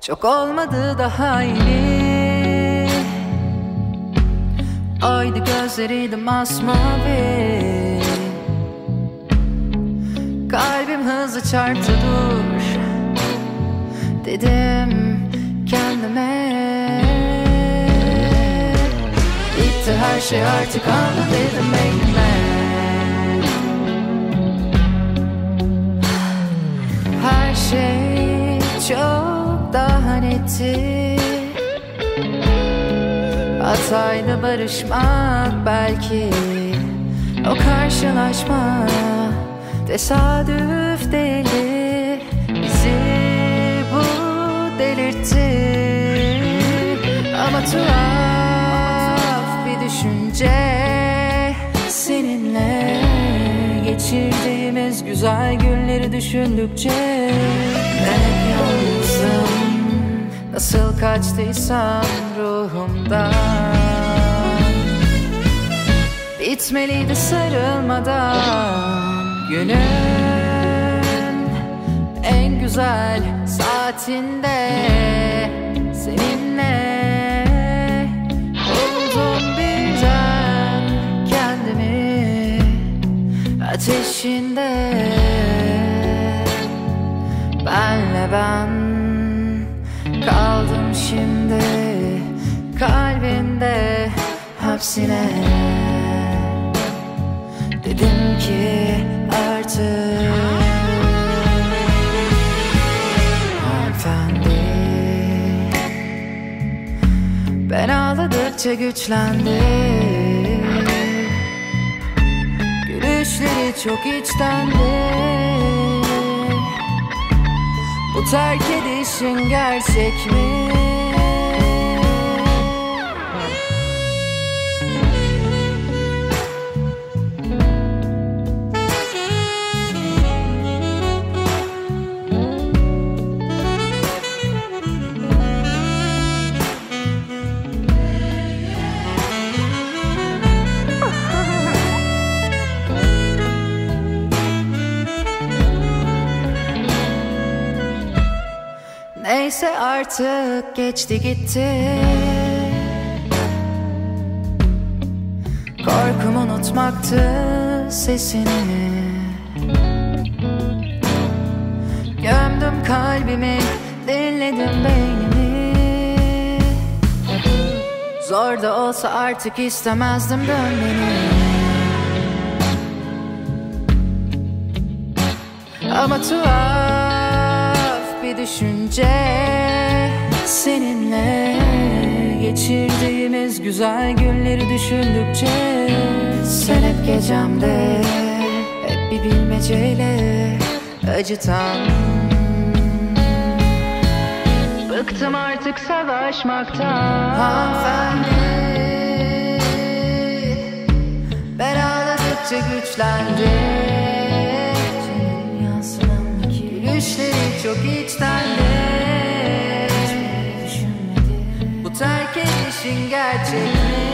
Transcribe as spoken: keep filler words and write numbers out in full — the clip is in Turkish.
Çok olmadı daha iyi. Oydu gözleriydi masmavi. Kalbim hızlı çarptı, dur dedim kendime. Bitti her şey, artık anla dedim beynime. Her şey çok daha netti. Hatayla barışmak belki, o karşılaşma tesadüf değildi. Bizi bu delirtti. Ama tuhaf bir düşünce, seninle geçirdiğimiz güzel günleri düşündükçe ben hep yalnızım, nasıl kaçtıysam ruhumdan. Bitmeliydi sarılmadan günün en güzel saatinde. Seninle buldum birden kendimi ateşinde. Benle ben kaldım şimdi kalbinde hapsine. Dedim ki artık hanımefendi. Ben ağladıkça güçlendi. Gülüşleri çok içtendi. Bu terk edişin gerçek mi? Neyse artık geçti gitti. Korkum unutmaktı sesini. Gömdüm kalbimi, dinledim beynimi. Zor da olsa artık istemezdim dönmeni. Ama tuhaf bir düşünce, seninle geçirdiğimiz güzel günleri düşündükçe. Sen hep gecemde, hep bir bilmeceyle acıtan. Bıktım artık savaşmaktan. Hanımefendi, ben ağladıkça güçlendim. Gülüşleri çok içtendi. Bu terk edişin gerçek mi?